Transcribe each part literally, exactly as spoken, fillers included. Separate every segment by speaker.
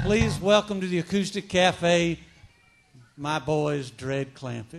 Speaker 1: Please welcome to the Acoustic Cafe, my boys, Dread Clampitt.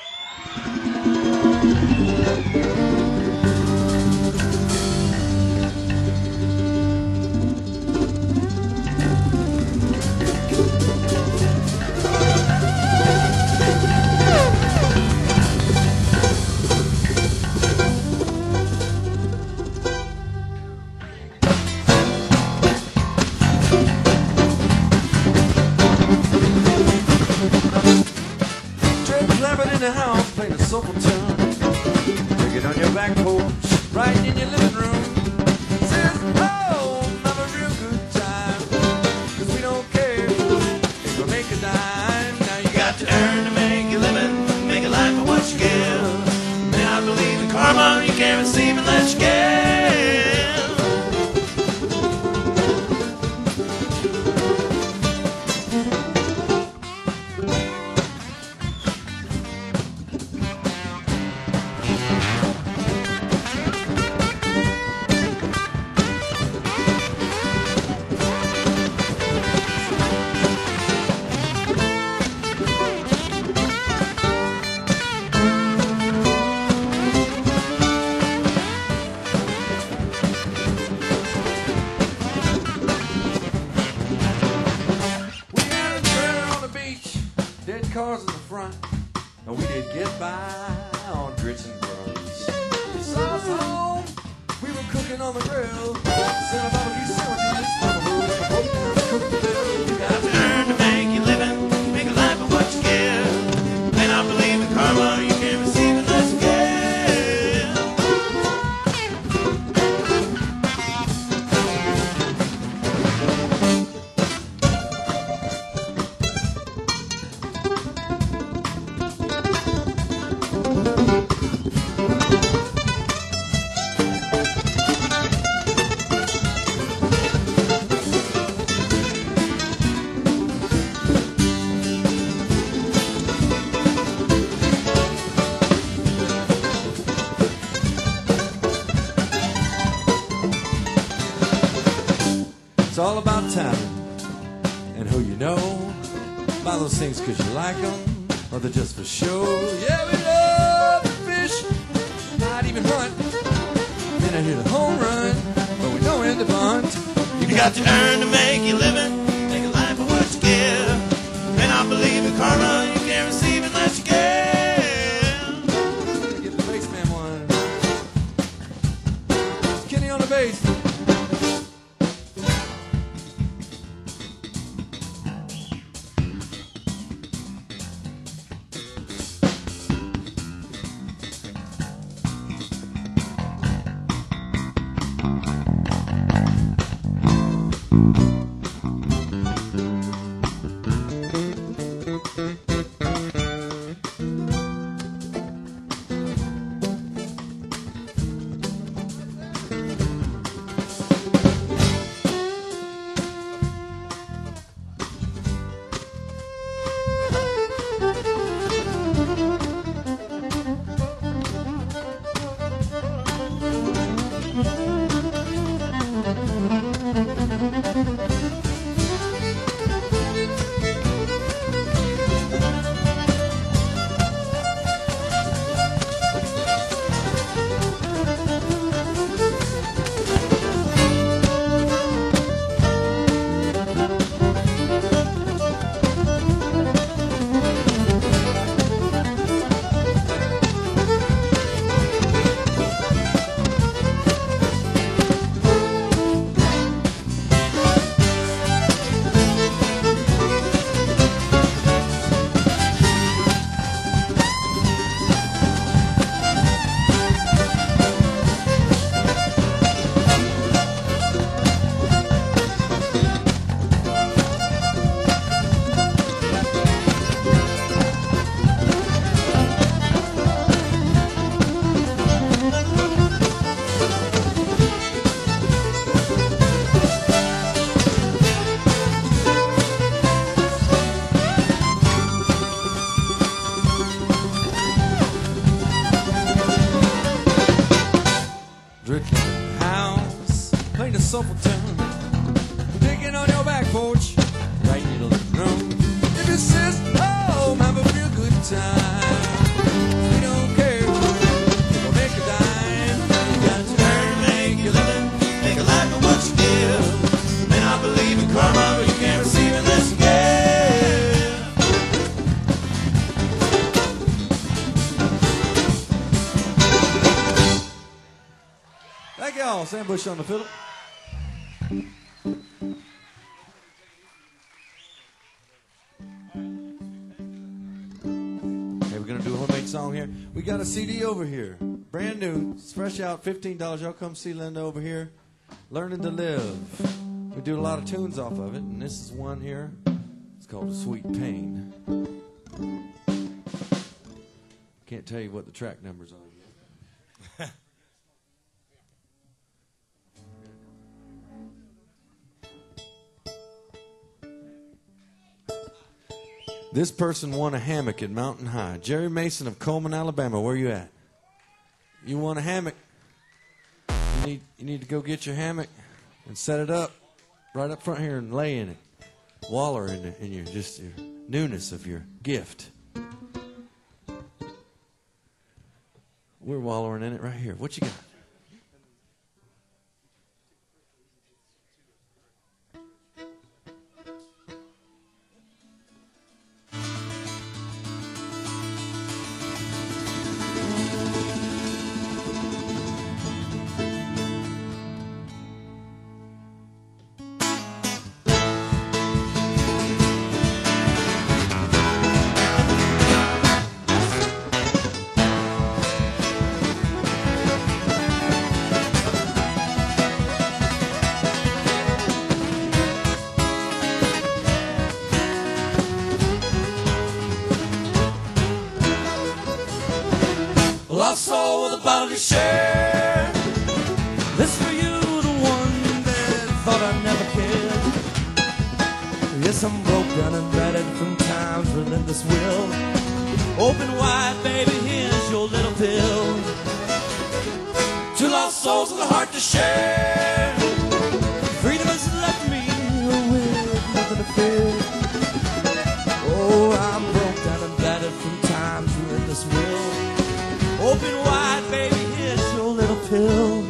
Speaker 2: In the house, playing a soulful tune. Take it on your back porch, right in your living room. Says, oh, have a real good time. Cause we don't care if we make a dime. Now you got to earn to make your living, make a life of what you give. May I believe in karma, you can't receive unless you give. Cars in the front, and we did get by on grits and grubs. You saw us home, we were cooking on the grill. Sent a barbecue sandwiches. You got to earn to make your living, make a life of what you give. May not believe in karma, you can't receive unless you It's all about timing and who you know. Buy those things because you like them, or they're just for show. Yeah, we love to fish, not even hunt. Then I hit a home run, but we don't end the bunt. You got to earn to make your living, make a life of what you give. And I believe in karma, you can't receive unless you give. Get the bass man one. It's Kenny on the bass. Charles Ambush on the fiddle. Hey, we're gonna do a homemade song here. We got a C D over here, brand new. It's fresh out, fifteen dollars. Y'all come see Linda over here. Learning to Live. We do a lot of tunes off of it, and this is one here. It's called Sweet Pain. Can't tell you what the track numbers are yet. This person won a hammock at Mountain High. Jerry Mason of Coleman, Alabama. Where you at? You won a hammock. You need, you need to go get your hammock and set it up right up front here and lay in it. Waller in, the, in your just your newness of your gift. We're wallowing in it right here. What you got?
Speaker 3: Lost soul with a bottle to share. This for you, the one that thought I never cared. Yes, I'm broken and battered from time's relentless will. Open wide, baby, here's your little pill. Two lost souls with a heart to share. Freedom has left me with nothing to fear. Oh, I'm broke down and battered from time's relentless will. Open wide, baby, here's your little pill.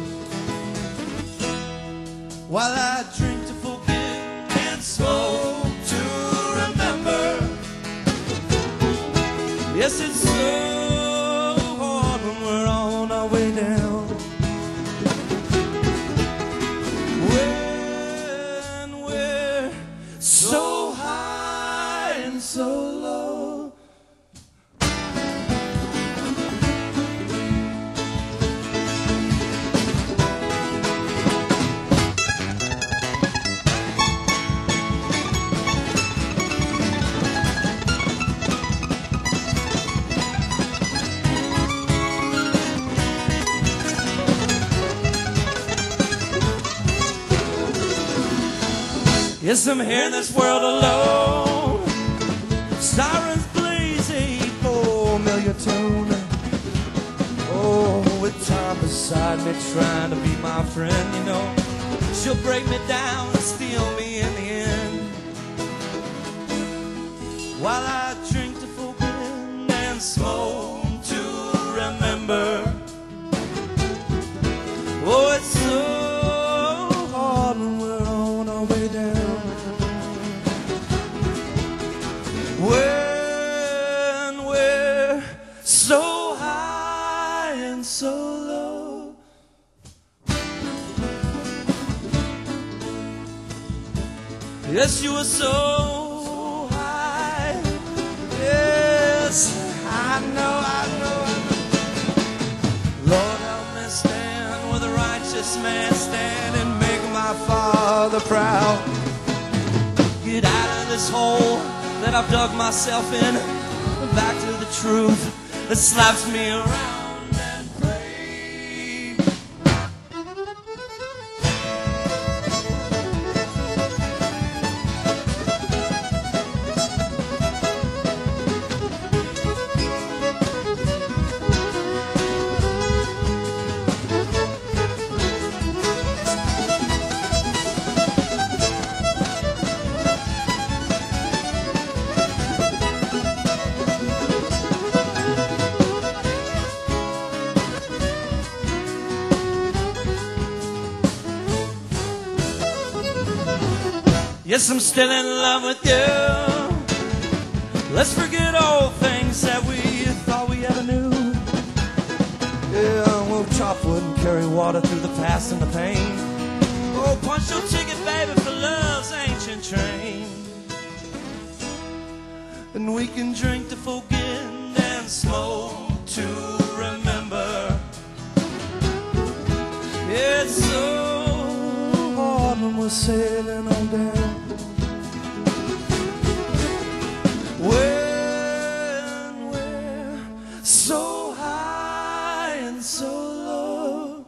Speaker 3: While I drink to forget and smoke to remember. Yes, it's so hard when we're on our way down. When we're so high and so low. Yes, I'm here in this world alone. Sirens blaze a four-million tune. Oh, with time beside me trying to be my friend, you know. She'll break me down and steal me in the end. While I drink to forget and smoke to remember. Oh, it's so hard when we're on our way down. When we're so high and so low. Yes, you were so high. Yes, I know, I know, I know. Lord, help me stand where the righteous man stand and make my Father proud. Get out of this hole that I've dug myself in, back to the truth that slaps me around and pray. Yes, I'm still in love with you. Let's forget all things that we thought we ever knew. Yeah, we'll chop wood and carry water through the past and the pain. Oh, punch your ticket, baby, for love's ancient train. And we can drink to forget and smoke to remember. It's so hard when we're sailing on down. When we're so high and so low.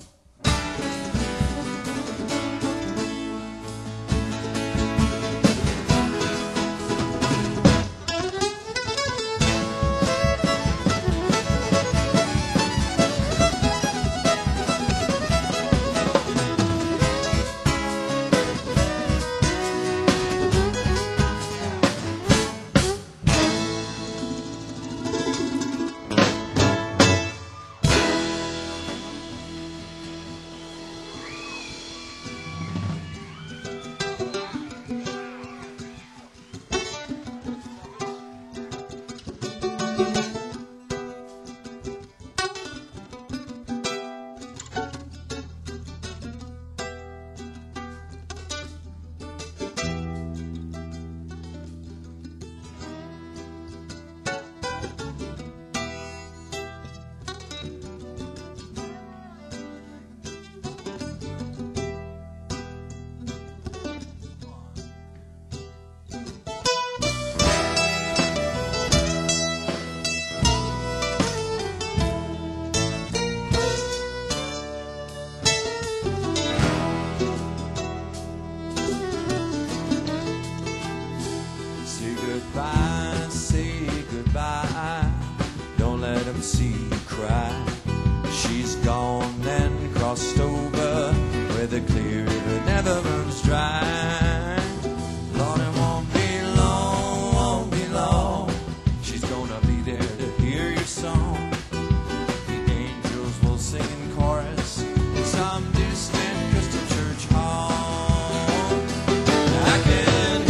Speaker 3: Say goodbye, say goodbye. Don't let them see you cry. She's gone and crossed over where the clear river never runs dry. Lord, it won't be long, won't be long. She's gonna be there to hear your song. The angels will sing in chorus in some distant crystal church hall. I can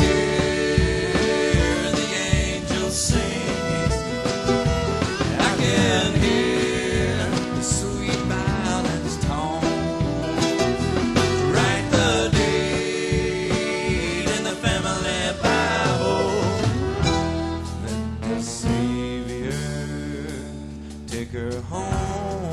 Speaker 3: hear the angels singing. I can hear the sweet violin's tone. Write the date in the family Bible. Let the Savior take her home.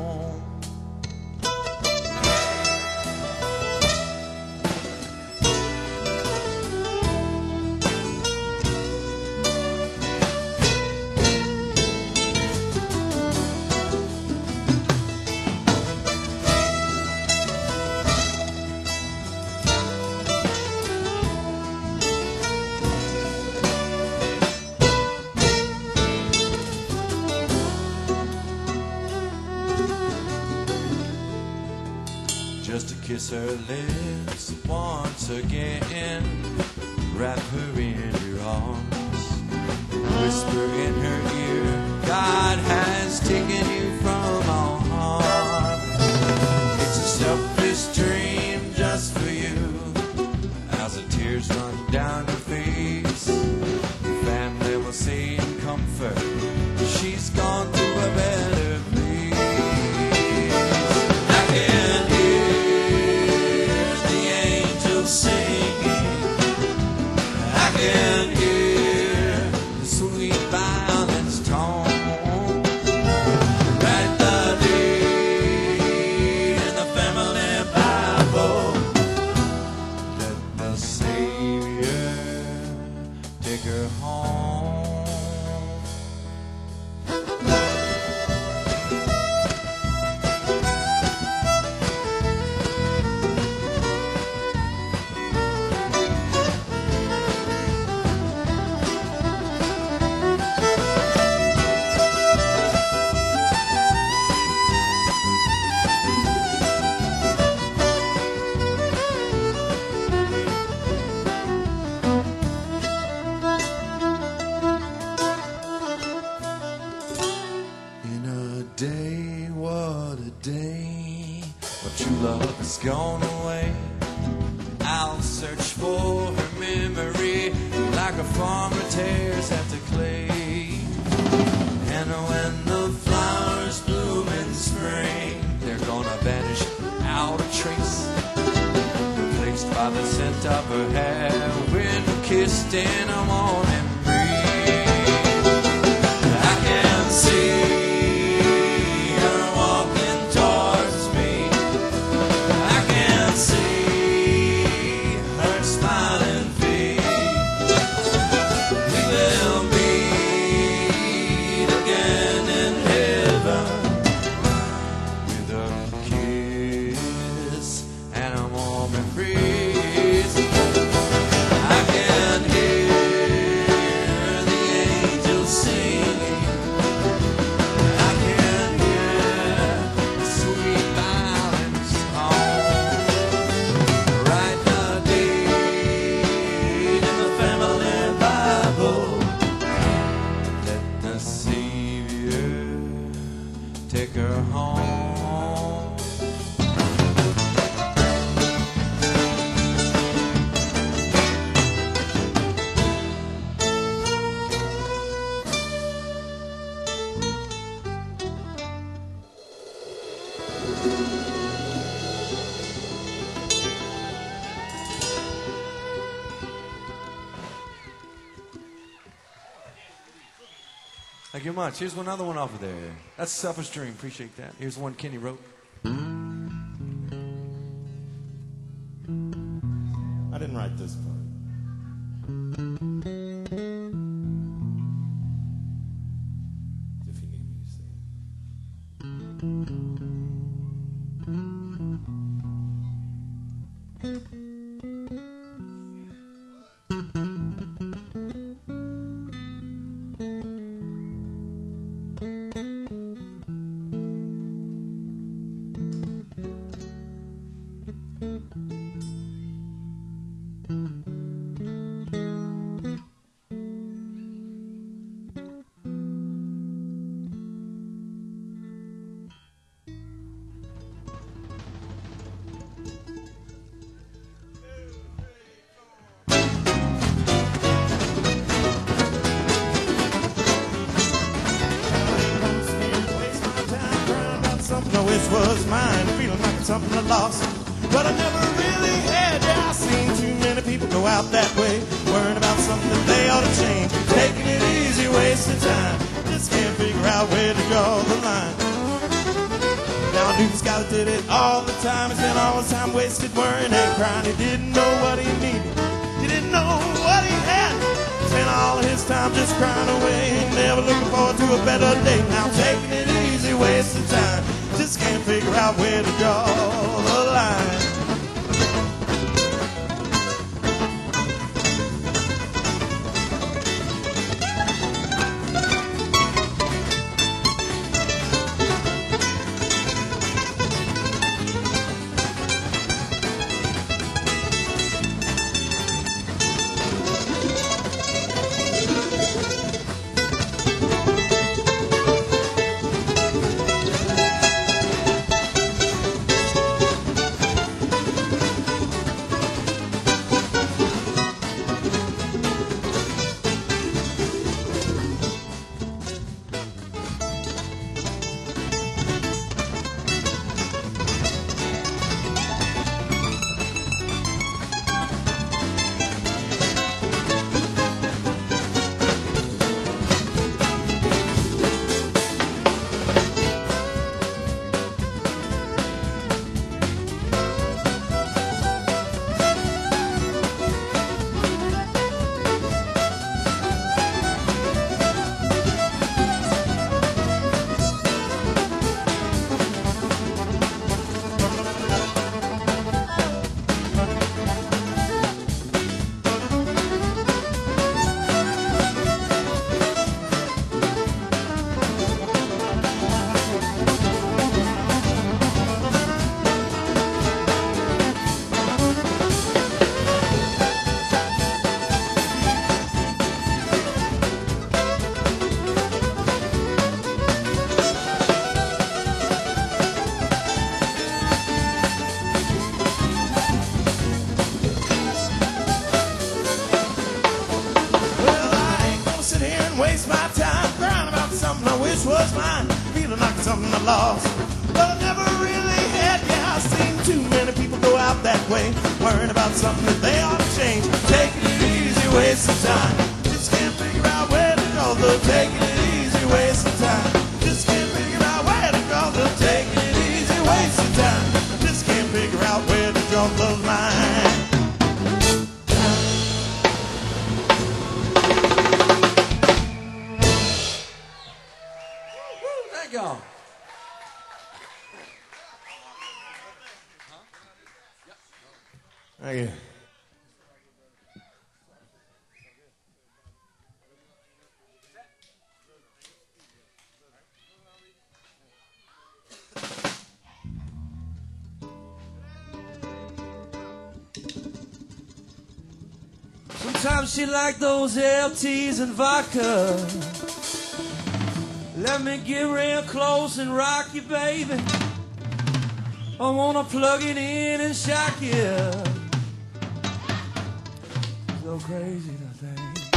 Speaker 3: Just to kiss her lips once again, wrap her in your arms, whisper in her ear, God has taken you from our harm. It's a selfish dream just for you, as the tears run down her face. Your family will say in comfort, she's gone to a better place. I can hear the angels singing. I can hear the sweet violin's tone. Write the date in the family Bible. Let the Savior take her home. In a day, what a day, when true love has gone away. I'll search for her memory like a farmer tears at the clay. And when the flowers bloom in spring,
Speaker 2: top her hair when we kissed in a morning breeze. I can see her walking towards me. I can see her smiling face. We will meet again in heaven with a kiss and a warm breeze. I can hear the angels singing. I can hear the sweet violin song. Write a date in the family Bible. Let the Savior take her home. Thank you much. Here's another one off of there. That's Selfish Dream. Appreciate that. Here's one Kenny wrote.
Speaker 4: I didn't write this part. If you need me to sing. Something I wish was mine, feeling like it's something I lost, but I never really had. Yeah, I've seen too many people go out that way, worrying about something that they ought to change, taking it easy, wasting time, just can't figure out where to draw the line. Now I knew this guy that did it all the time, he spent all his time wasted worrying and crying. He didn't know what he needed, he didn't know what he had, spent all of his time just crying away, never looking forward to a better day. Now taking it easy, wasting time, just can't figure out where to draw the line. was mine, feeling like something I lost, but I never really had. Yeah, I've seen too many people go go out that way, worrying about something that they ought to change. Taking it easy, waste of time. Just can't figure out where to go. The taking it easy, waste of time. Just can't figure out where to go. The taking it easy, waste of time. Just can't figure out where to draw the line.
Speaker 2: Thank y'all.
Speaker 4: Thank you.
Speaker 3: Sometimes she like those L Ts and vodka. Let me get real close and rock you, baby. I wanna plug it in and shock you. So crazy, that thing.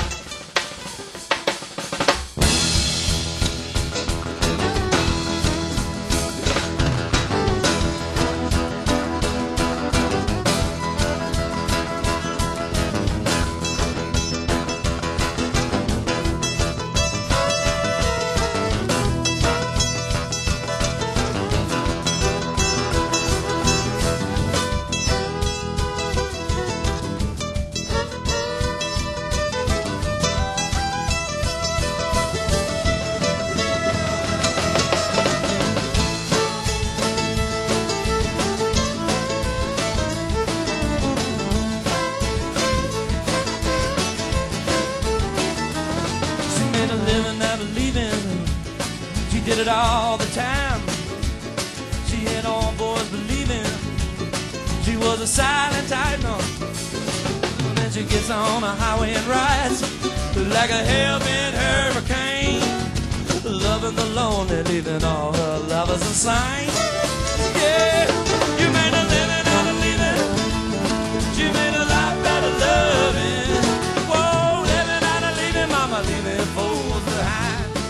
Speaker 3: Did it all the time. She had all boys believing she was a silent type. No. And then she gets on a highway and rides like a hell-bent hurricane, loving the lonely, leaving all her lovers insane. Yeah, you made a living out of leaving. She made a life out of loving. Whoa, living out of leaving, mama, leaving fools behind.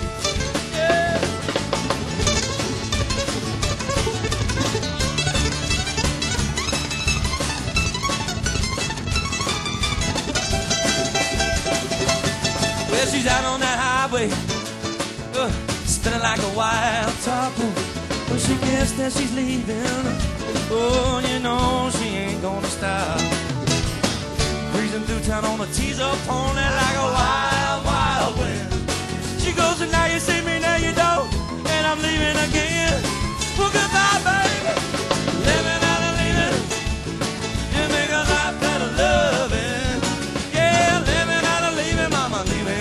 Speaker 3: She's out on that highway, uh, spinning like a wild top. When she gets there, she's leaving. Oh, you know she ain't gonna stop. Breezing through town on a teaser pony like a wild, wild wind. She goes, and now you see me, now you don't, and I'm leaving again. Well, goodbye, baby. Living out of leaving. You make a life out of loving. Yeah, living out of leaving, mama, leaving.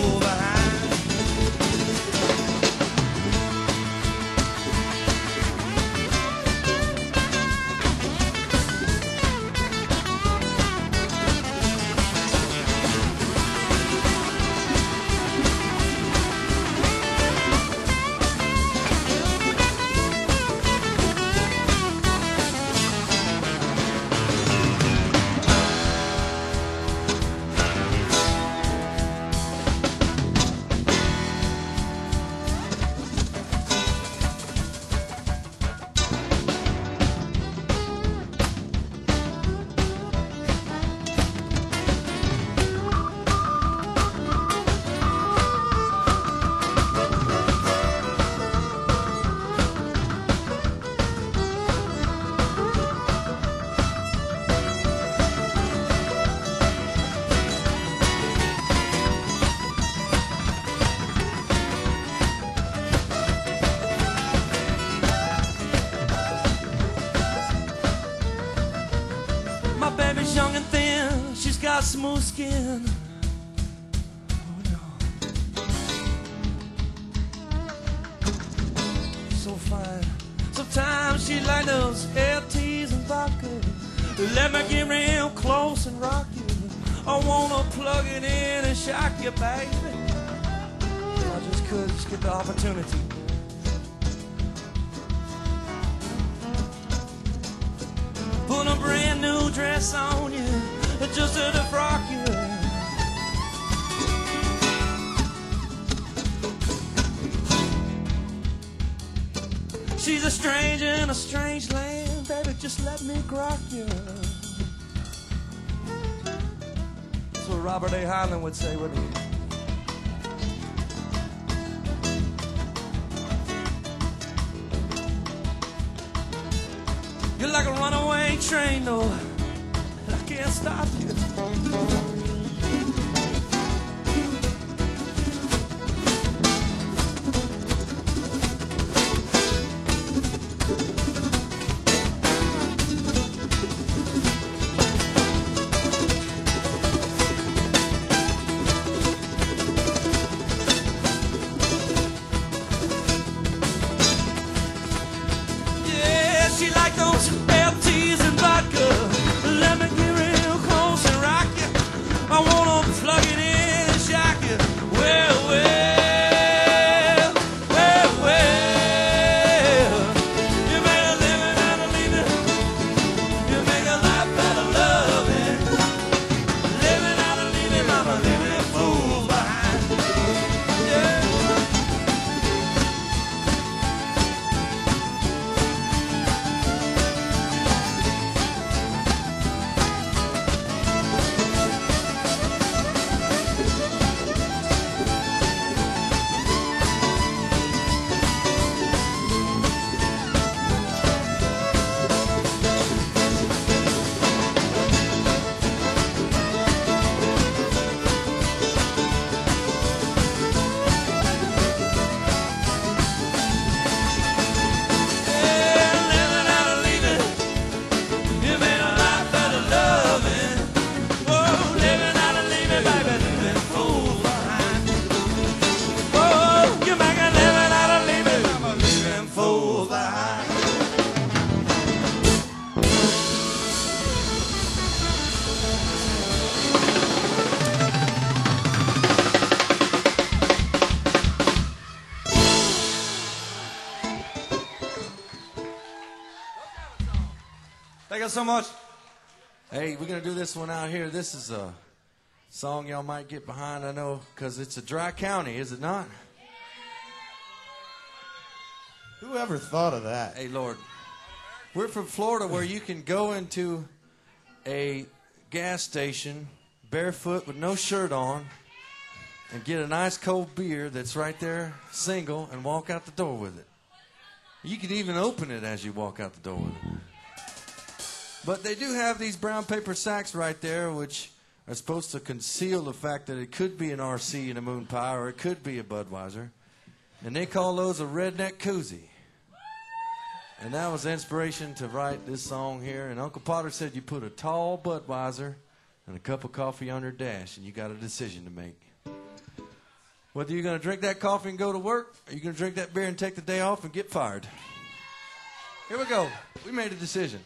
Speaker 3: Young and thin, she's got smooth skin. Oh no, so fine. Sometimes she like those L Ts and vodka. Let me get real close and rock you. I wanna plug it in and shock you, baby. I just could just get the opportunity. Put a brand new dress on you, just to defrock you. She's a stranger in a strange land, baby, just let me grok you. That's what Robert A. Heinlein would say, wouldn't he? You're like a runaway train, though, and I can't stop you. She like those F Ts and vodka. Let me get real close and rock you. I wanna plug it in and shock you. Well, well, well, well. You make a living out of leaving. You make a life out of loving. Living out of leaving, I'm a living fool behind. Yeah. Thank you so much.
Speaker 2: Hey, we're going to do this one out here. This is a song y'all might get behind, I know, because it's a dry county, is it not?
Speaker 4: Whoever thought of that?
Speaker 2: Hey, Lord. We're from Florida, where you can go into a gas station barefoot with no shirt on and get a nice cold beer that's right there, single, and walk out the door with it. You can even open it as you walk out the door with it. But they do have these brown paper sacks right there, which are supposed to conceal the fact that it could be an R C and a Moon Pie, or it could be a Budweiser. And they call those a redneck koozie. And that was the inspiration to write this song here. And Uncle Potter said you put a tall Budweiser and a cup of coffee on your dash, and you got a decision to make. Whether you're going to drink that coffee and go to work, or you're going to drink that beer and take the day off and get fired. Here we go. We made a decision.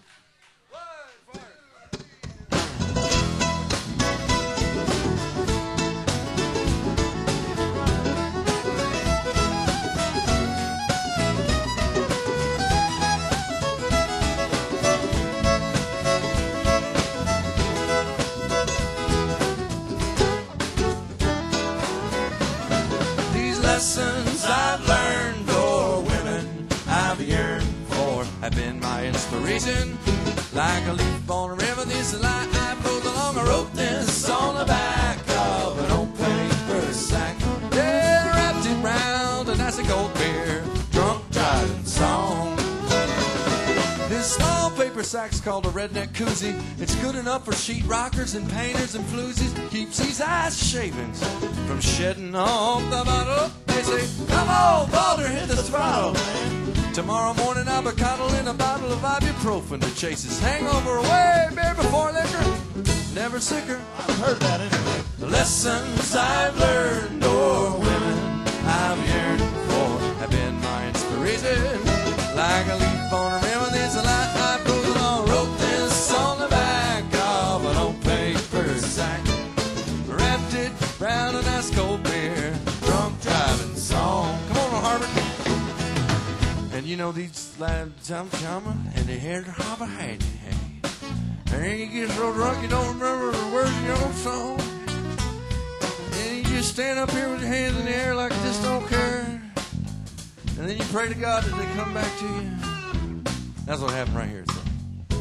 Speaker 3: Lessons I've learned, or women I've yearned for, have been my inspiration. Like a leaf on a river, this is life I pulled along. I wrote this on the back of an old paper sack. Yeah, wrapped it round a nice cold beer, drunk driving song. This small paper sack's called a redneck koozie. It's good enough for sheet rockers and painters and floozies. Keeps these ice shavings from shedding off the bottle. They say, come on, Balder, hit the throttle, man. Tomorrow morning I'll be coddling a bottle of ibuprofen to chase his hangover away. Beer before liquor, never sicker.
Speaker 4: I've heard that anyway.
Speaker 3: The lessons I've learned, or women I've yearned for, have been my inspiration. Like a leaf on a river, there's a light I pulled along. Wrote this on the back of an old paper sack. Wrapped it round a nice cold beer, drunk driving song. Come on, Harvard.
Speaker 2: And you know these lads, some chama, and they had to have a handy. And then you get so drunk you don't remember the words of your own song. And you just stand up here with your hands in the air like you just don't care. And then you pray to God that they come back to you. That's what happened right here. So.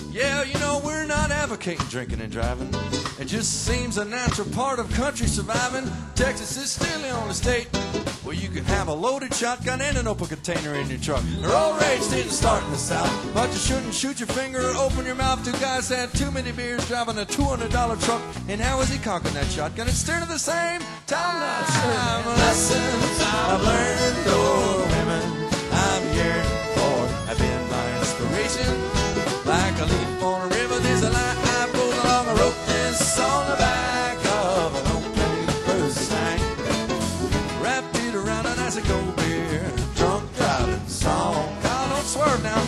Speaker 2: Yeah, you know, we're not advocating drinking and driving. It just seems a natural part of country surviving. Texas is still the only state where you can have a loaded shotgun and an open container in your truck. They're all rage didn't start in the South, but you shouldn't shoot your finger or open your mouth. Two guys had too many beers driving a two hundred dollar truck. And how is he conquering that shotgun? It's still the same time. Lessons I've learned, oh, women I'm yearned for have been my inspiration. Like a leaf on a river, there's a line I pulled along a rope. This on the back of an old paper sack. Wrapped it around an icy cold beer. Drunk driving song. God, don't swerve now.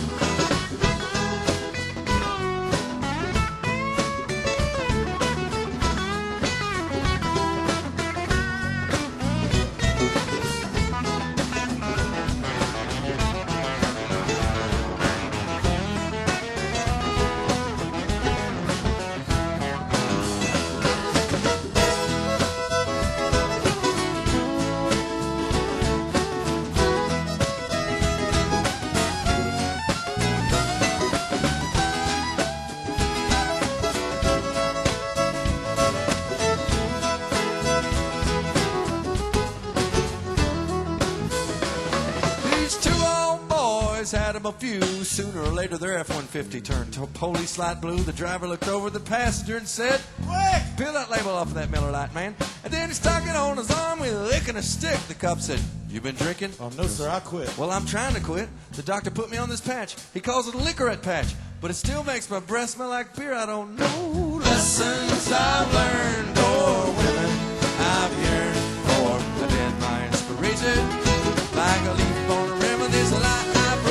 Speaker 2: Had him a few. Sooner or later, their F one fifty turned to police light blue. The driver looked over the passenger and said, "Quick, peel that label off of that Miller Lite, man." And then he stuck it on his arm with a lick and a stick. The cop said, "You been drinking?"
Speaker 4: Oh, no, sir, I quit.
Speaker 2: Well, I'm trying to quit. The doctor put me on this patch. He calls it a Licorette patch, but it still makes my breath smell like beer. I don't know. Lessons I've learned, or women I've yearned for have been my inspiration. Like a leaf on a river, there's a light.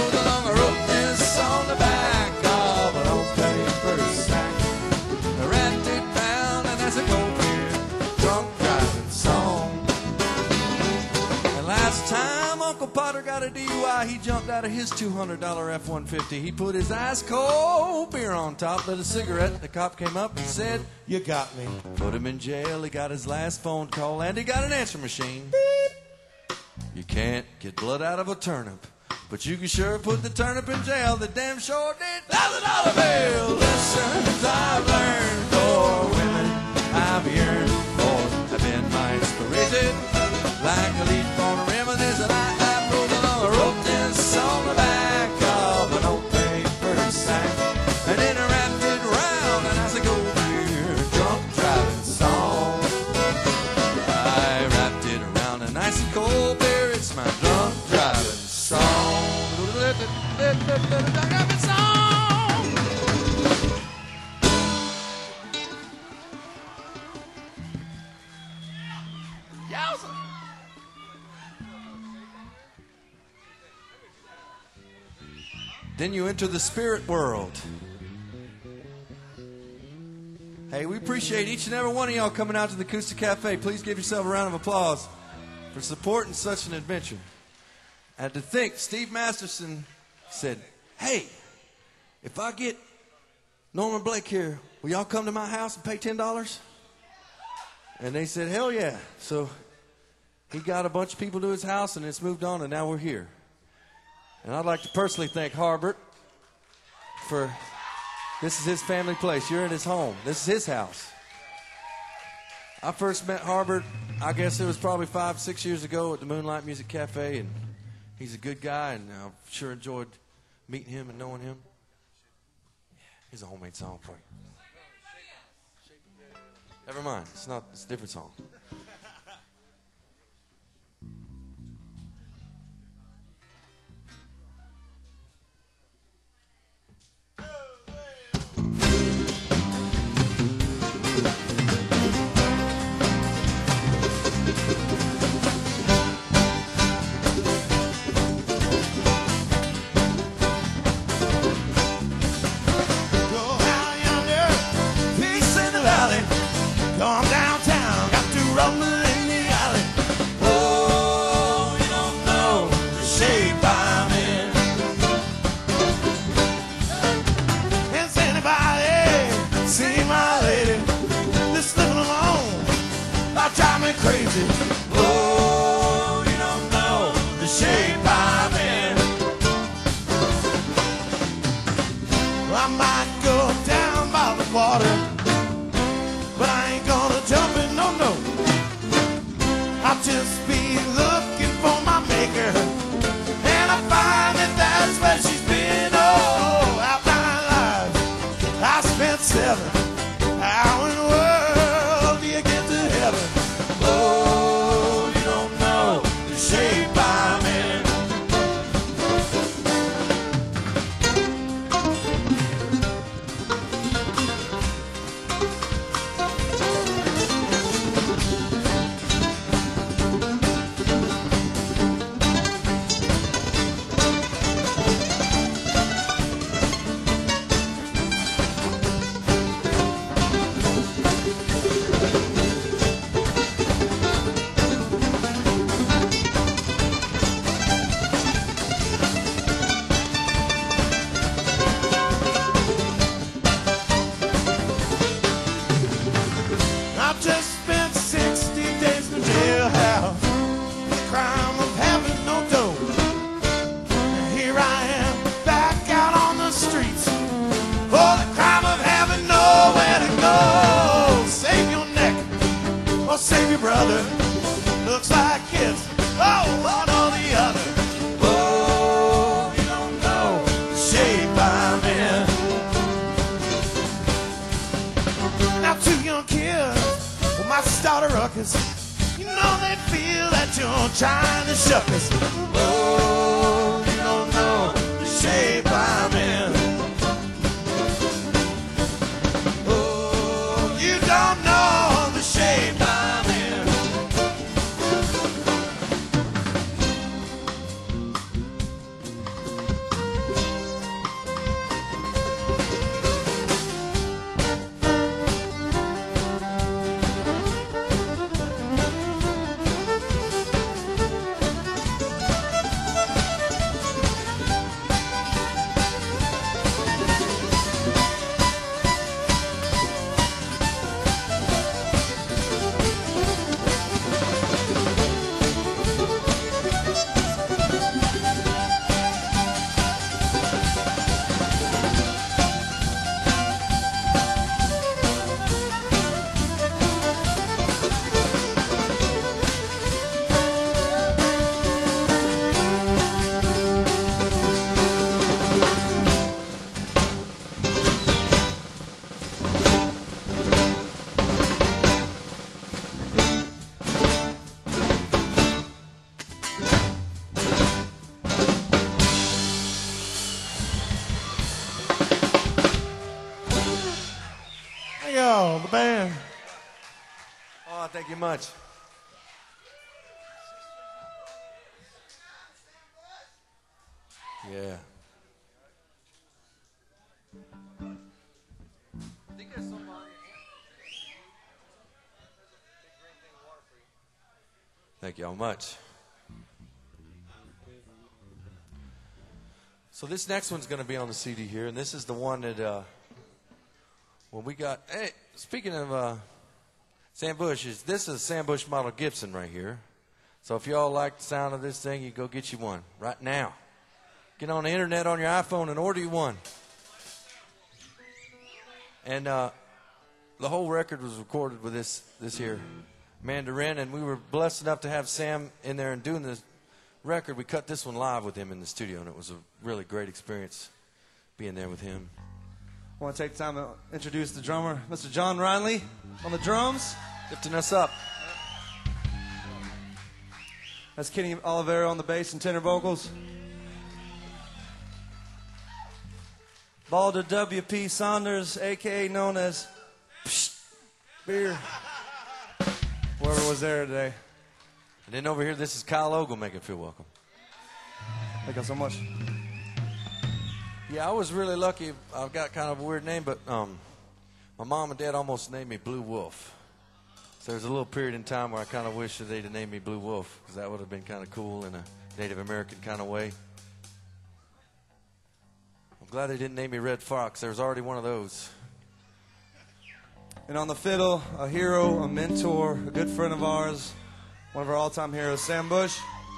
Speaker 2: On the back of an old paper sack, I wrapped it round and that's a cold beer, drunk driving song. And last time Uncle Potter got a D U I, he jumped out of his two hundred dollar F one fifty. He put his ice cold beer on top, lit a cigarette. The cop came up and said,
Speaker 4: "You got me."
Speaker 2: Put him in jail. He got his last phone call and he got an answer machine. You can't get blood out of a turnip, but you can sure put the turnip in jail. The damn sure did. Thousand dollar bill. Lessons I've learned, for women I've yearned for have been my inspiration. Like a leaf on a river, there's a light I pulled along a rope. This on the back of an old paper sack, and then I wrapped it round and I said, "Go beer, drunk driving song." I wrapped it around an icy cold beer. It's my drunk driving song. Then you enter the spirit world. Hey, we appreciate each and every one of y'all coming out to the Acoustic Cafe. Please give yourself a round of applause for supporting such an adventure. And to think, Steve Masterson said, "Hey, if I get Norman Blake here, will y'all come to my house and pay ten dollars? And they said, "Hell yeah." So he got a bunch of people to his house, and it's moved on, and now we're here. And I'd like to personally thank Harbert for, this is his family place. You're in his home. This is his house. I first met Harbert, I guess it was probably five, six years ago at the Moonlight Music Cafe, and he's a good guy, and I've sure enjoyed meeting him and knowing him. Here's a homemade song for you. Never mind, it's not, it's a different song.
Speaker 4: Come downtown, got to rumble in the alley. Oh, you don't know the shape I'm in. Has anybody seen my lady? This living alone, that drive me crazy. Oh, you don't know the shape I'm in. Well, I might go still have the crime of having no dough. And here I am back out on the streets for the crime of having nowhere to go. Save your neck or save your brother. Looks like it's oh one or the other. Oh, you don't know the shape I'm in. Now two young kids who might start a ruckus. You know they feel that you're trying to shuck us. Oh, you don't know the shape I'm in. Oh, you don't know the shape I'm in. There you go, the band.
Speaker 2: Oh, thank you much. Yeah. Thank y'all much. So this next one's going to be on the C D here, and this is the one that, uh, when we got, hey, speaking of uh, Sam Bush, is this is a Sam Bush model Gibson right here. So if y'all like the sound of this thing, you go get you one right now. Get on the internet on your iPhone and order you one. And uh, the whole record was recorded with this this here Mandarin, and we were blessed enough to have Sam in there and doing this record. We cut this one live with him in the studio, and it was a really great experience being there with him.
Speaker 3: I want to take the time to introduce the drummer, Mister John Riley, on the drums.
Speaker 2: Lifting us up.
Speaker 3: That's Kenny Olivera on the bass and tenor vocals. Balder W P Saunders, a k a known as Psst, Beer. Whoever was there today.
Speaker 2: And then over here, this is Kyle Ogle making feel welcome.
Speaker 3: Thank you so much.
Speaker 2: Yeah, I was really lucky. I've got kind of a weird name, but um, my mom and dad almost named me Blue Wolf. So there's a little period in time where I kind of wish that they'd have named me Blue Wolf, because that would have been kind of cool in a Native American kind of way. I'm glad they didn't name me Red Fox. There was already one of those.
Speaker 3: And on the fiddle, a hero, a mentor, a good friend of ours, one of our all-time heroes, Sam Bush.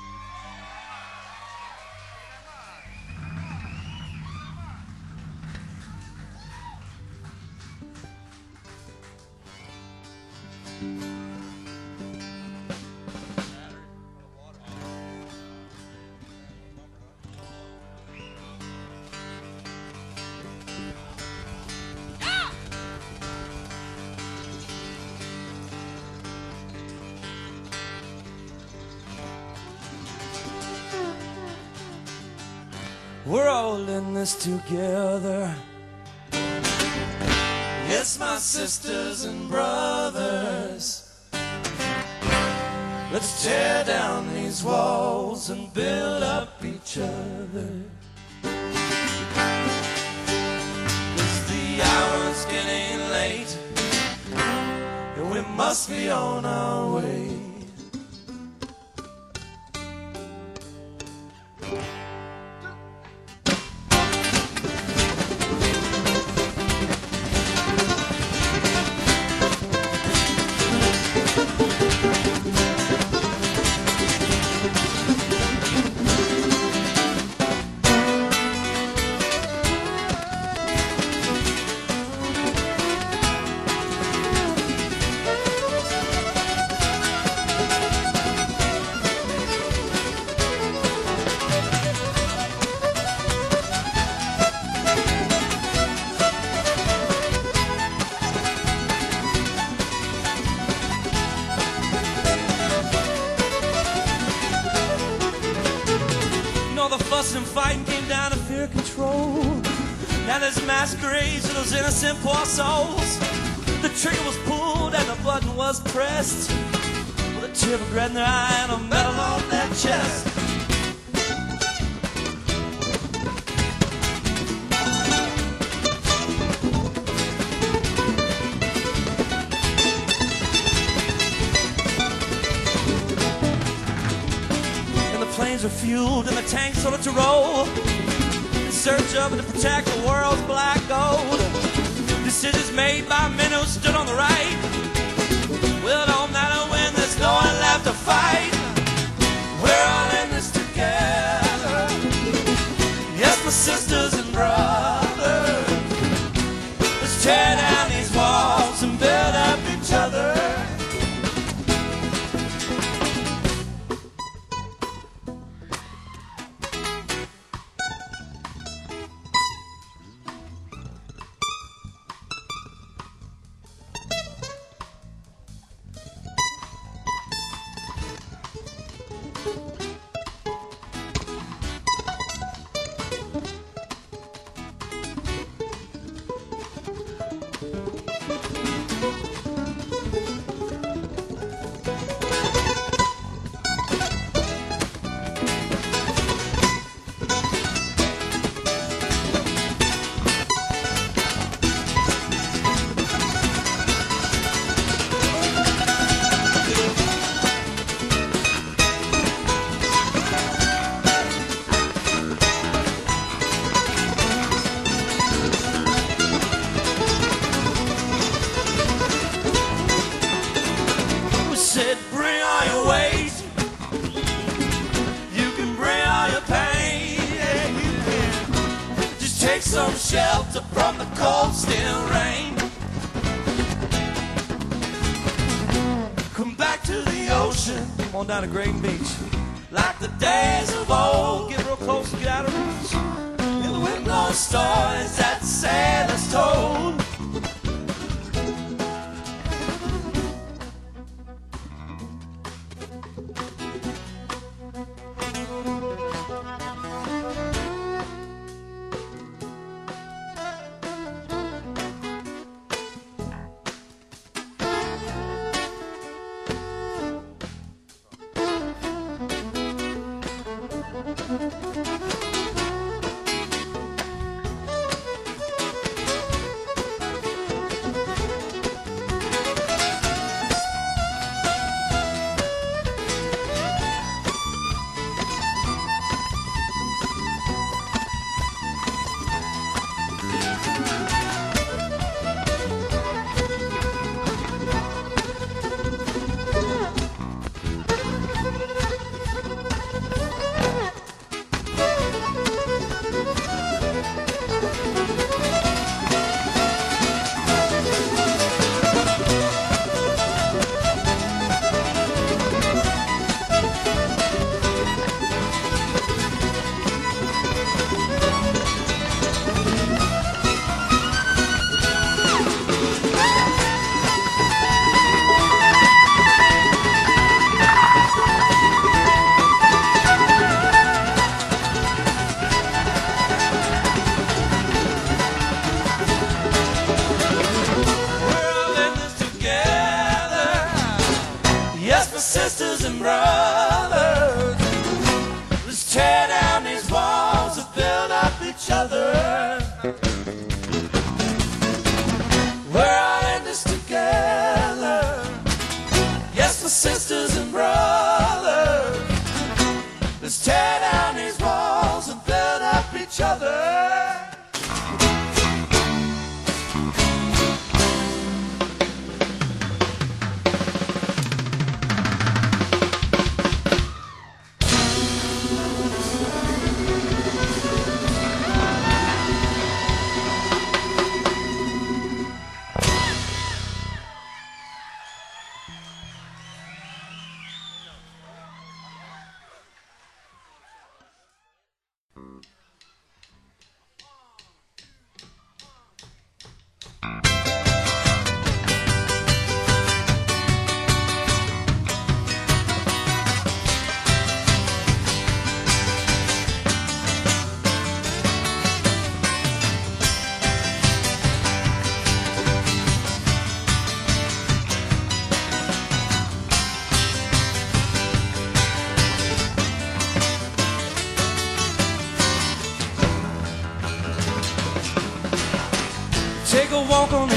Speaker 3: We're all in this together. Yes, my sisters and brothers. Let's tear down these walls and build up each other. 'Cause the hour's getting late, and we must be on our way. fussing and fighting came down to fear control. Now there's masquerades of those innocent poor souls. The trigger was pulled and the button was pressed, with a tear of regret in their eye and a medal on their chest. And the planes were fueled and the tanks started to roll, in search of and to protect the world's black gold. Decisions made by men who stood on the right. Well, it don't matter when there's no one left to fight. We're all in this together. Yes, my sisters and brothers. Let's tear down these walls and build up each other. Some shelter from the cold, still rain. Come back to the ocean. Come on down to Graton Beach. Like the days of old. Get real close and get out of reach. In the wind blown stories that the sailors told. Sisters and brothers, let's tear down these walls and build up each other. We're all in this together. Yes, my sisters and brothers, let's tear down these walls and build up each other.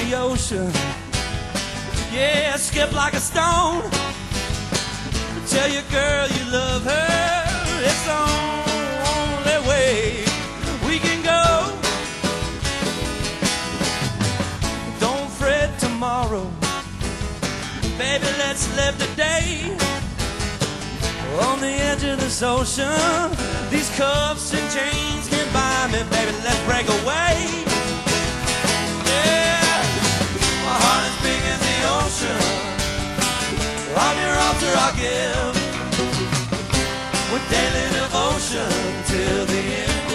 Speaker 3: the ocean. Yeah, skip like a stone. Tell your girl you love her. It's the only way we can go. Don't fret tomorrow. Baby, let's live today. On the edge of this ocean, these cuffs and chains can bind me. Baby, let's break away. Yeah, my heart is big as the ocean. On your altar I'll give with daily devotion till the end.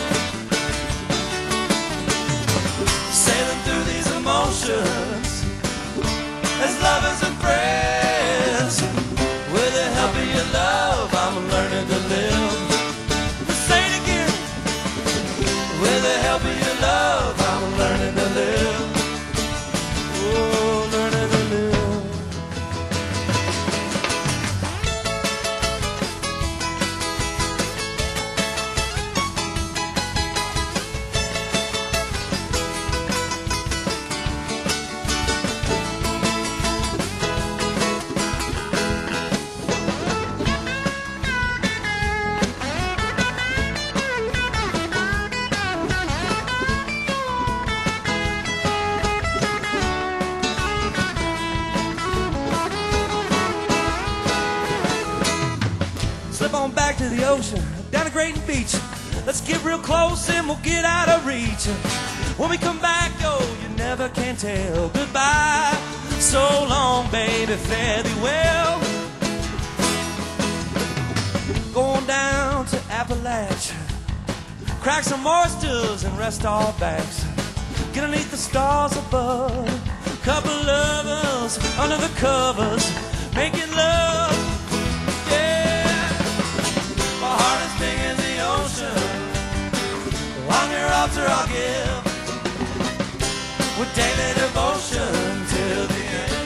Speaker 3: Sailing through these emotions as lovers and friends. With the help of your love, I'm learning to live. Let's say it again. With the help of your love, I'm learning to live. Oh, learning to live. Slip on back to the ocean, down to Grayton Beach. Let's get real close and we'll get out of reach. When we come back, oh, you never can tell. Goodbye, so long, baby, fare thee well. Going down to Appalachia, crack some oysters and rest our backs. Get underneath the stars above, couple lovers under the covers, making love. My heart is big as the ocean. On your altar I'll give with daily devotion till the end.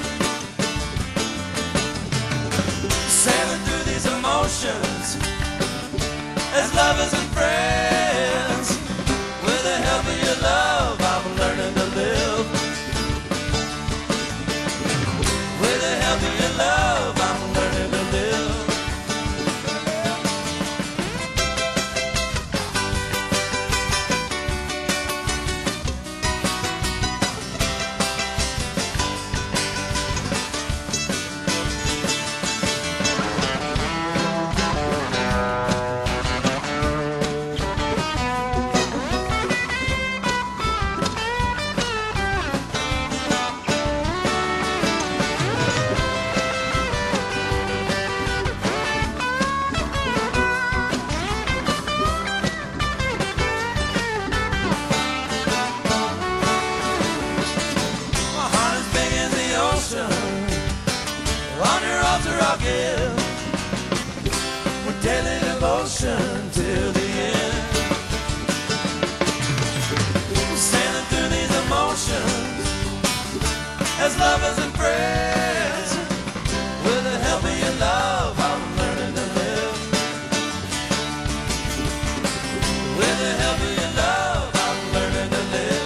Speaker 3: Sailing through these emotions as lovers and friends. With the help of your love, I'm learning to live. With the help of your love, I'm learning to live. On your altar I'll give with daily devotion till the end. Sailing through these emotions as lovers and friends. With the help of your love, I'm learning to live. With the help of your love, I'm learning to live.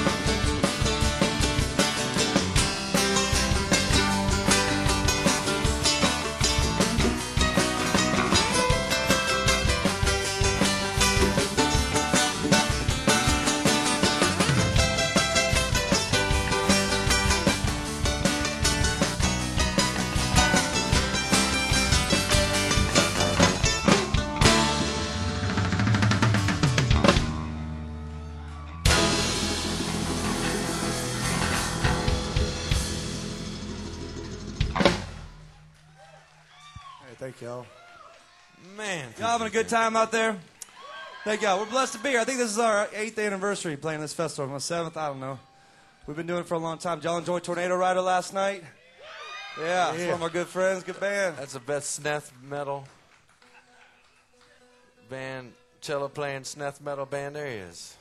Speaker 4: Thank y'all.
Speaker 2: Man.
Speaker 3: Y'all having a good time out there? Thank y'all. We're blessed to be here. I think this is our eighth anniversary playing this festival. My seventh, I don't know. We've been doing it for a long time. Y'all enjoyed Tornado Rider last night? Yeah, it's one of my good friends, good band.
Speaker 2: That's the best Sneth metal band, cello playing Sneth metal band there is.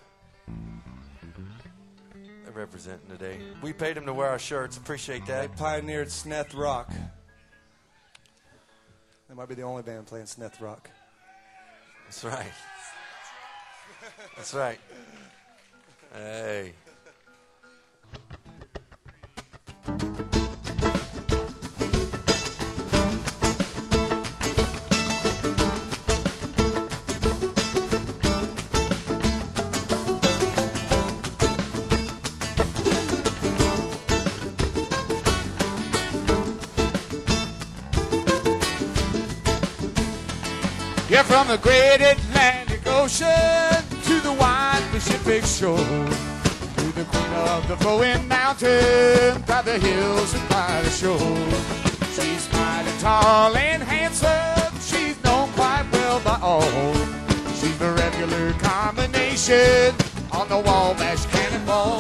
Speaker 2: They're representing today. We paid them to wear our shirts. Appreciate
Speaker 3: They
Speaker 2: that.
Speaker 3: pioneered Sneth Rock. They might be the only band playing Sneth Rock.
Speaker 2: That's right. That's right. Hey.
Speaker 5: Yeah, from the great Atlantic Ocean to the wide Pacific shore, to the queen of the flowing mountain, by the hills and by the shore. She's mighty tall and handsome, she's known quite well by all. She's the regular combination on the Wabash Cannonball.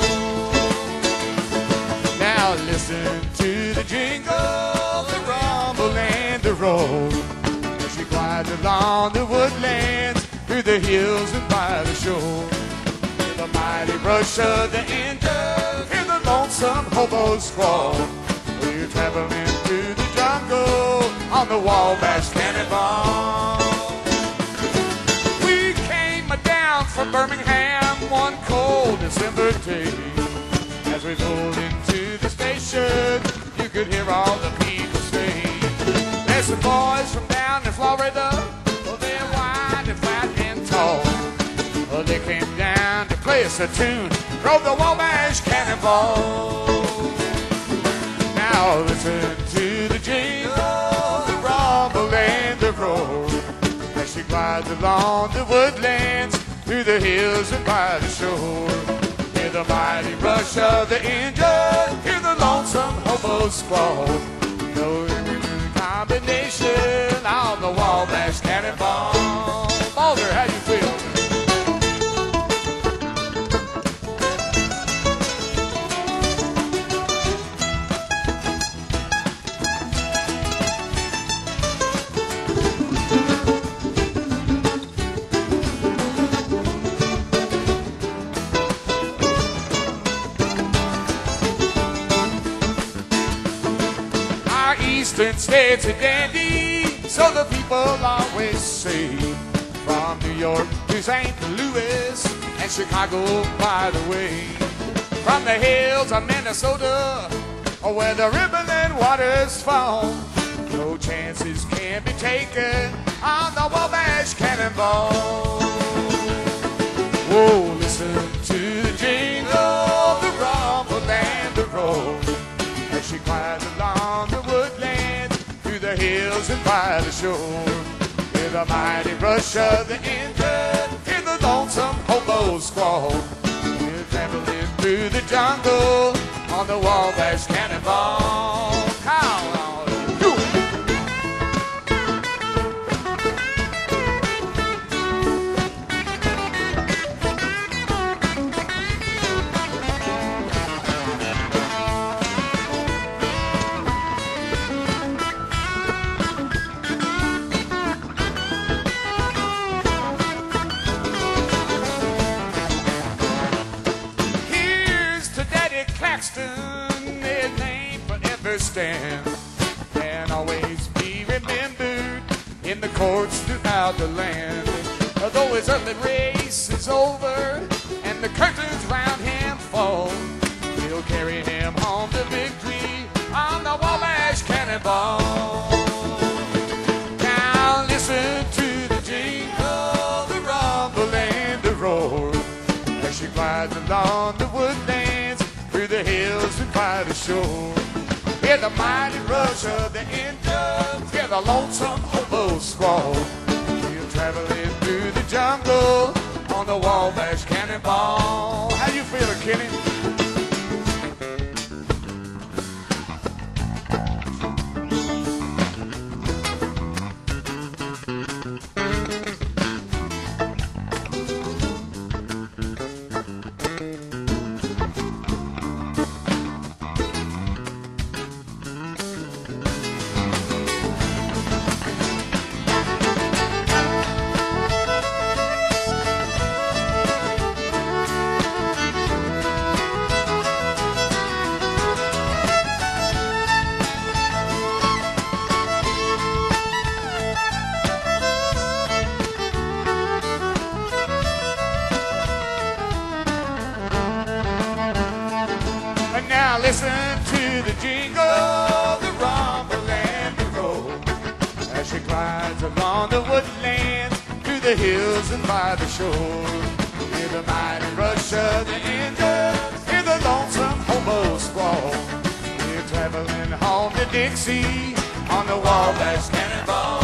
Speaker 5: Now listen to the jingle, the rumble and the roll. She glides along the woodlands, through the hills and by the shore. Hear the mighty rush of the engine, hear the lonesome hobo squall. We're traveling through the jungle on the Wabash Cannonball. We came down from Birmingham one cold December day. As we pulled into the station, you could hear all the people say, there's some boys from down in Florida, oh, they're wide and fat and tall. Oh, they came down to play us a tune, rode the Wabash Cannonball. Now listen to the jingle, the rumble and the roar, as she glides along the woodlands, through the hills and by the shore. Hear the mighty rush of the engine, hear the lonesome hobo squall. No combination on the Wabash Cannonball. Balder, how you feel? Eastern states are dandy, so the people always say. From New York to Saint Louis and Chicago, by the way. From the hills of Minnesota, where the ribbon waters fall, no chances can be taken on the Wabash Cannonball. Whoa, listen to the jingle, the rumble and the roll, as she glides along the woodlands, through the hills and by the shore. Hear the mighty rush of the engine, hear the lonesome hobo squall. We're traveling through the jungle on the Wabash Cannonball. How long? His name forever stand and always be remembered in the courts throughout the land. Although his earthly race is over and the curtains round him fall, we'll carry him home to victory on the Wabash Cannonball. Now listen to the jingle, the rumble and the roar, as she glides along the woodlands, through the hills and by the shore. Hear the mighty rush of the engines, hear the lonesome hobo squall. We're traveling through the jungle on the Wabash Cannonball. How you feeling, Kenny? glides along the woodlands, through the hills and by the shore. Hear the mighty rush of the engines, hear the lonesome hobo squall. We're traveling home to Dixie on the Wabash Cannonball.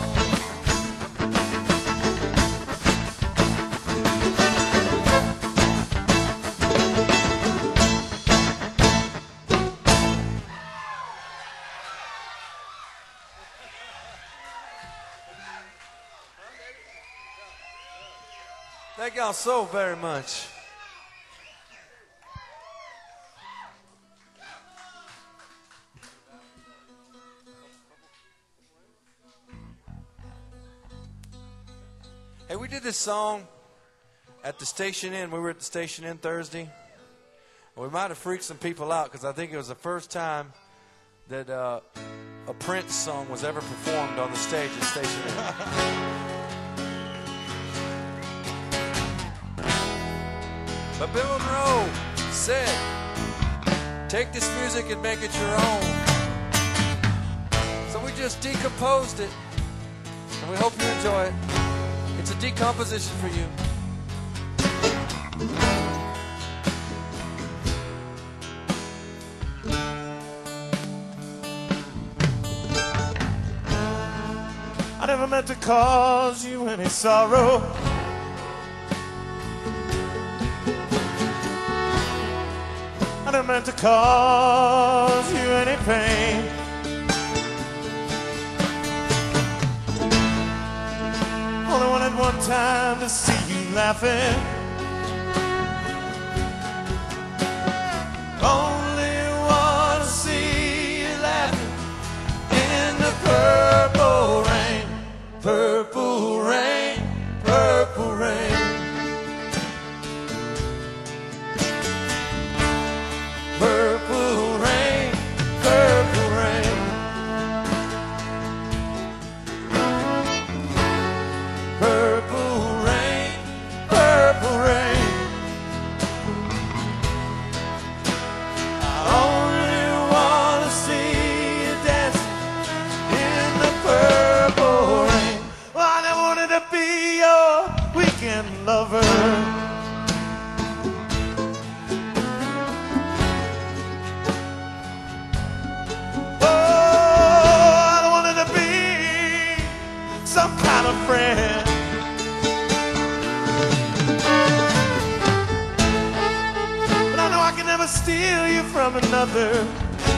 Speaker 2: Thank y'all so very much. Hey, we did this song at the Station Inn. We were at the Station Inn Thursday. We might have freaked some people out because I think it was the first time that uh, a Prince song was ever performed on the stage at Station Inn. But Bill Monroe said, take this music and make it your own. So we just decomposed it, and we hope you enjoy it. It's a decomposition for you.
Speaker 4: I never meant to cause you any sorrow. I never meant to cause you any pain. Only wanted one time to see you laughing. Only want to see you laughing in the purple rain. Purple rain, purple rain. Purple rain, purple rain. Purple rain, purple rain. I only want to see you dancing in the purple rain. Well, I never wanted to be your weekend lover. Some kind of friend. But I know I can never steal you from another.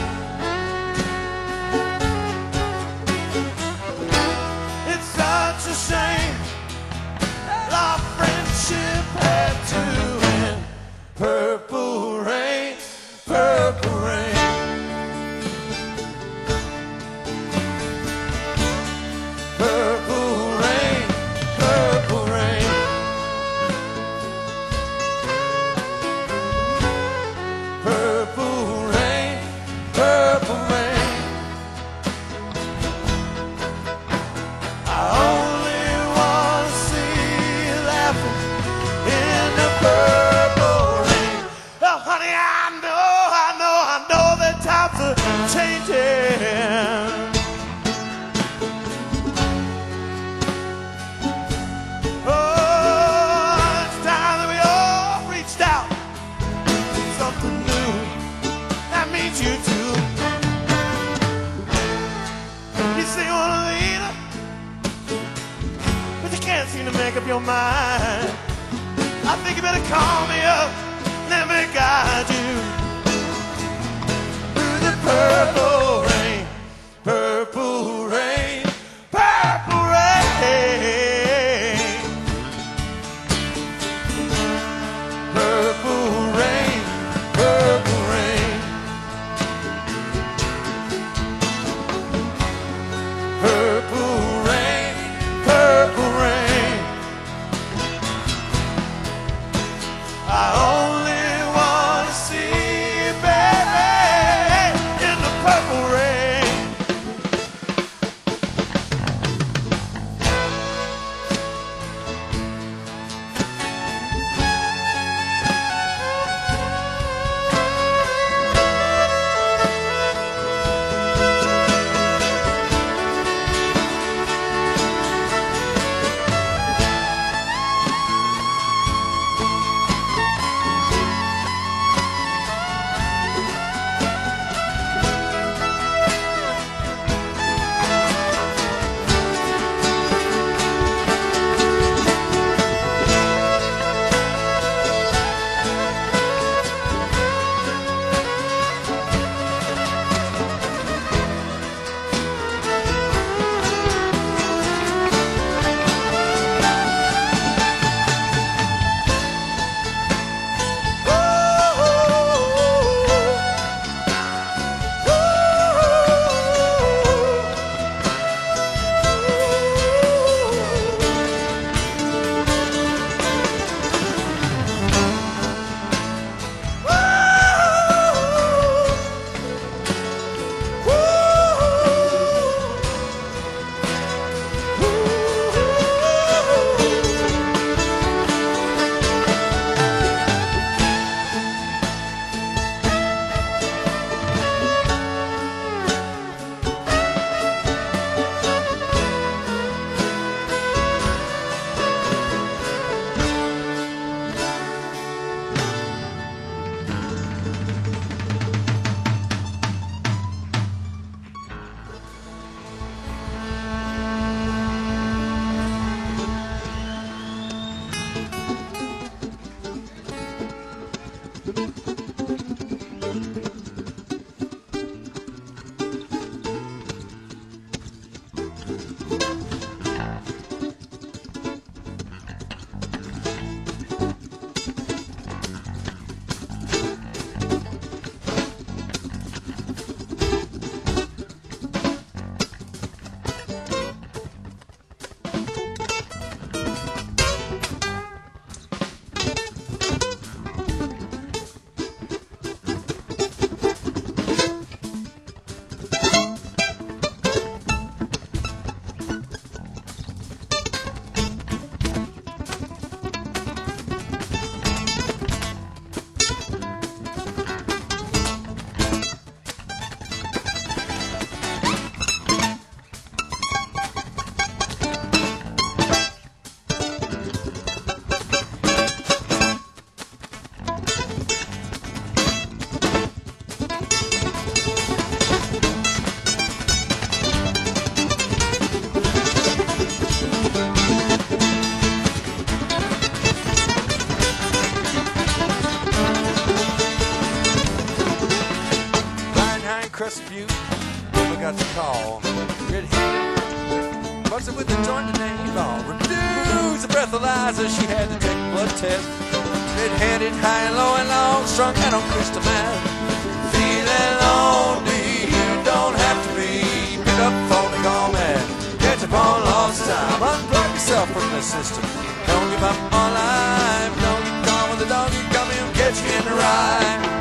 Speaker 4: It's such a shame that our friendship had to end. Purple rain, purple rain. Purple rain, purple rain. Purple rain, purple rain. I only want to see you laughing in the purple rain. Oh, honey, I know, I know, I know that times are changing. You too. You say you want to lead her, but you can't seem to make up your mind. I think you better call me up, let me guide you through the purple rain, purple rain, purple rain, purple rain, purple rain. Purple rain, purple rain. I only want to see you, baby, in the purple
Speaker 2: Crescent View, we got the call. Red-handed, busted with a joint to name all. Reduced the breathalyzer, she had to take a blood test. Red-handed, high and low and long, strung out on crystal meth. Feeling lonely, you don't have to be. Pick up the phone and call me. Catch up on lost time, unplug yourself from the system. Don't give up on life, don't get gone with the dog, you come in and get you in the ride.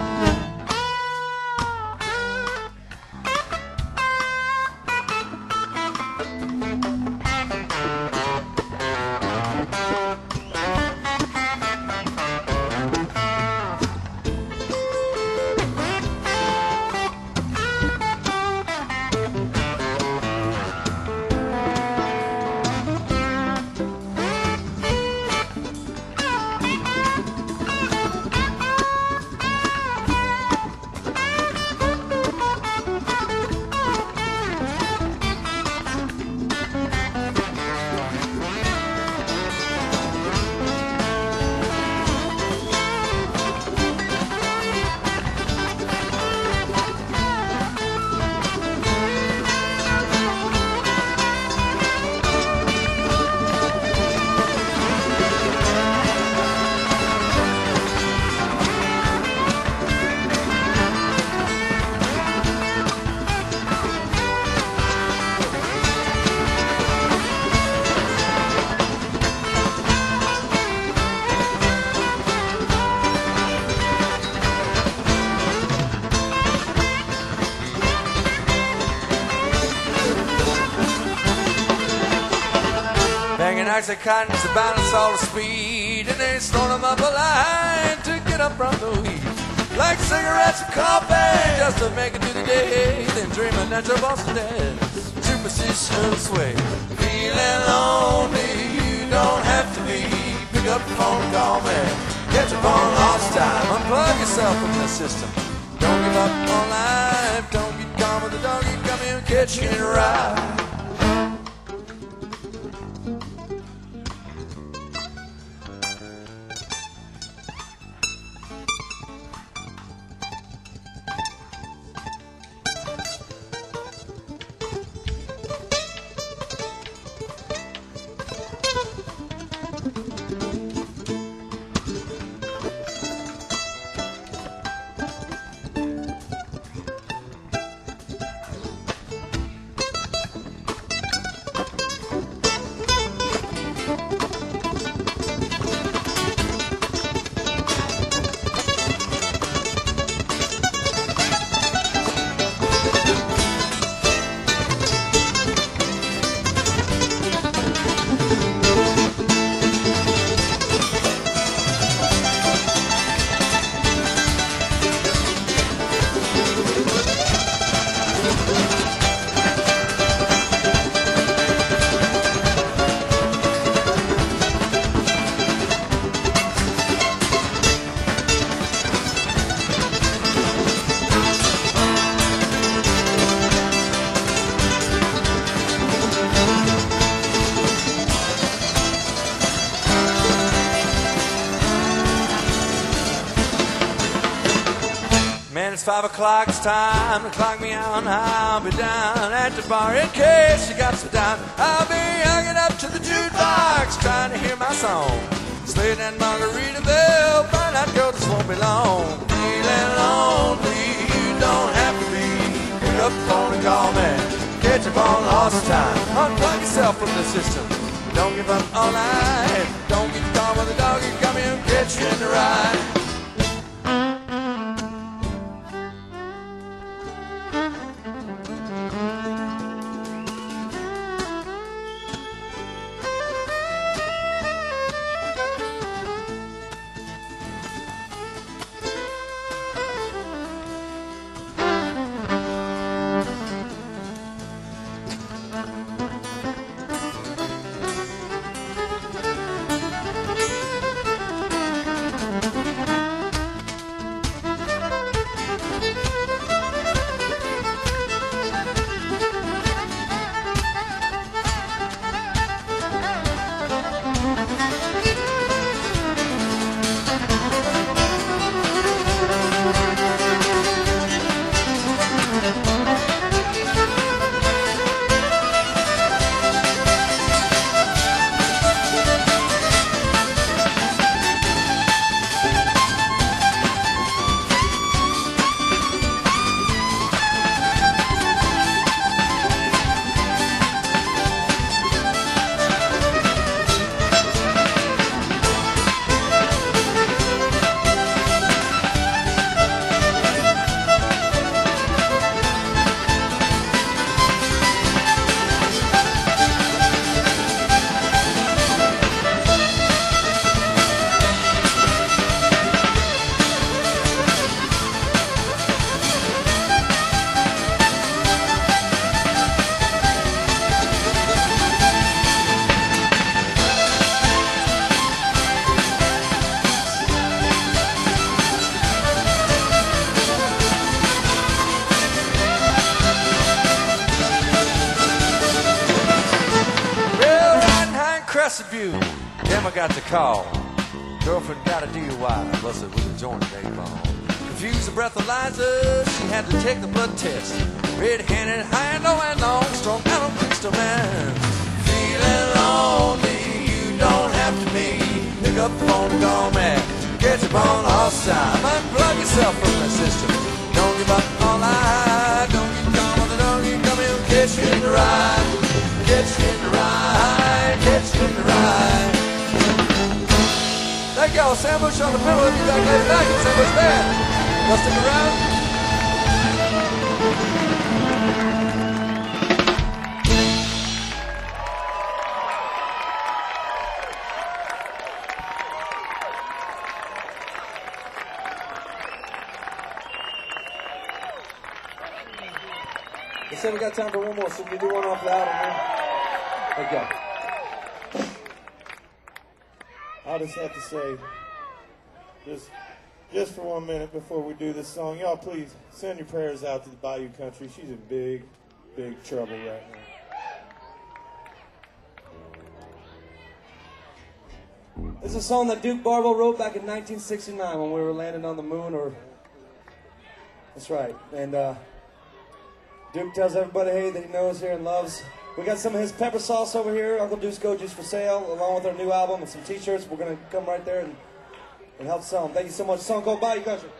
Speaker 2: Oxycontin's to balance all the speed, and they snort them up a line to get up from the weed. Like cigarettes and coffee, just to make it through the day, then dream of natural Boston dead. Superstition sway, feeling lonely, you don't have to be. Pick up the phone and call me. Catch up on lost time, unplug yourself from the system. Don't give up on life, don't get gone with the dog, you come in and catch you in a ride. Five o'clock, it's time to clock me out. I'll be down at the bar in case you got some time.
Speaker 3: time. I'll be hanging up to the jukebox, trying to hear my song. Slay that Margaritaville, find that girl just won't be long. Feeling lonely, you don't have to be. Pick up the phone and call me. Catch up on lost time. Unplug yourself from the system. Don't give up all night. Don't get caught with a dog. You come here and catch you in the ride. Crescent View, Emma got the call. Girlfriend got a D U I, busted with a joint they ball. Confused the breathalyzer, she had to take the blood test. Red-handed, high, low, and long, strong out on crystal man. Feeling lonely, you don't have to be. Pick up the phone and call me. Catch up on lost time. Unplug yourself from the system. Don't give up all night. Don't get caught with the dog. You come in and catch you in the ride. Catch you in the ride. Catch you in the ride. Thank y'all. Sandwich on the pillow. We'll be back later tonight. Sandwich band. Y'all stick around.
Speaker 6: They said we got time for one more, so we can do one off the album here. Thank y'all.
Speaker 4: I'll just have to say, just, just for one minute before we do this song, y'all please send your prayers out to the Bayou Country. She's in big, big trouble right now.
Speaker 6: This is a song that Duke Barlow wrote back in nineteen sixty-nine when we were landing on the moon, or... That's right. And, uh... Duke tells everybody, hey, that he knows here and loves. We got some of his pepper sauce over here, Uncle Duke's Go Juice for sale, along with our new album and some t-shirts. We're going to come right there and, and help sell them. Thank you so much. Song called Bayou Country.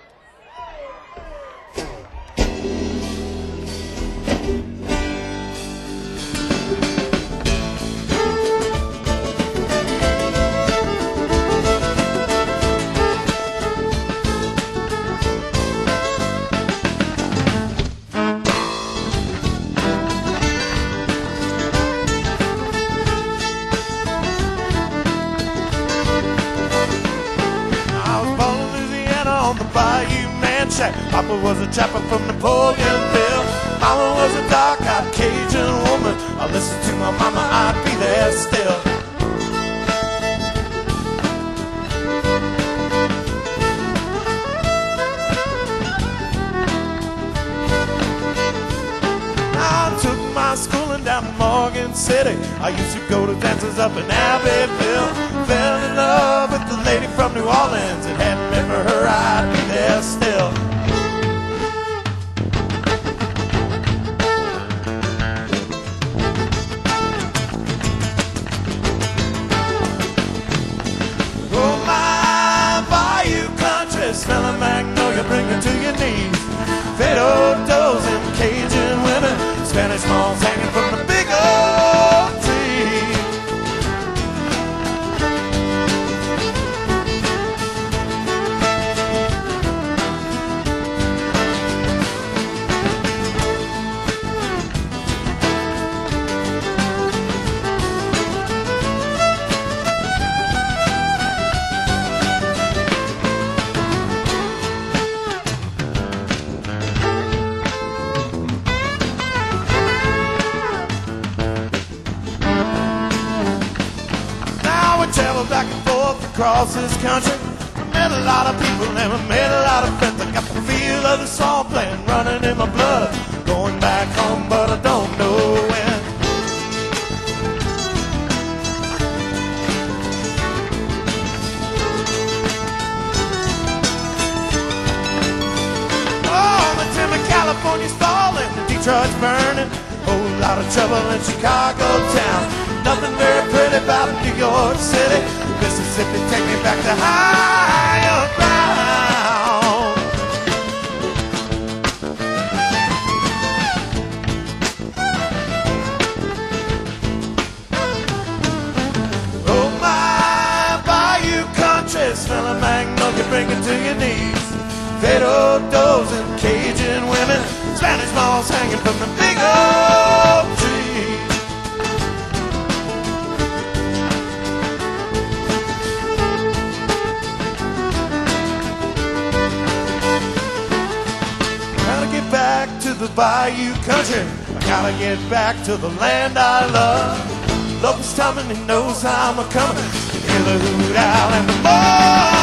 Speaker 4: Papa was a trapper from Napoleonville. Mama was a dark-eyed Cajun woman. I listened to my mama, I'd be there still. I took my schooling down to Morgan City. I used to go to dances up in Abbeville. Fell in love with the lady from New Orleans. It hadn't been for her, I'd be there still. Fado-dos and Cajun women, Spanish moms hanging from the big old tree. Traveled back and forth across this country. I met a lot of people and I made a lot of friends. I got the feel of the song playing, running in my blood. Going back home, but I don't know when. Oh, the timber California's falling, the Detroit's burning. Whole lot of trouble in Chicago town. Nothing very pretty about New York City. Mississippi, take me back to higher ground. Oh my, bayou country, smelling magnolia, bring it to your knees. Fado-dos and Cajun women, Spanish moms hanging from the big old tree. Back to the bayou country, I gotta get back to the land I love. Locust coming, he knows I'm a coming. Hear the hoot owl and the boy.